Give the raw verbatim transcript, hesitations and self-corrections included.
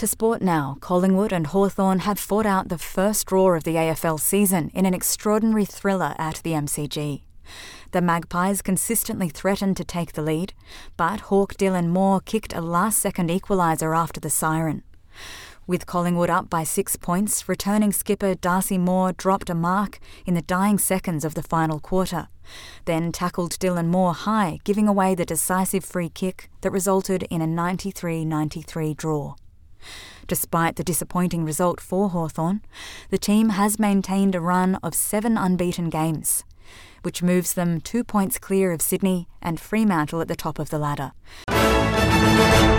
to sport now. Collingwood and Hawthorn have fought out the first draw of the A F L season in an extraordinary thriller at the M C G. The Magpies consistently threatened to take the lead, but Hawk Dylan Moore kicked a last-second equaliser after the siren. With Collingwood up by six points, returning skipper Darcy Moore dropped a mark in the dying seconds of the final quarter, then tackled Dylan Moore high, giving away the decisive free kick that resulted in a ninety-three ninety-three draw. Despite the disappointing result for Hawthorn, the team has maintained a run of seven unbeaten games, which moves them two points clear of Sydney and Fremantle at the top of the ladder.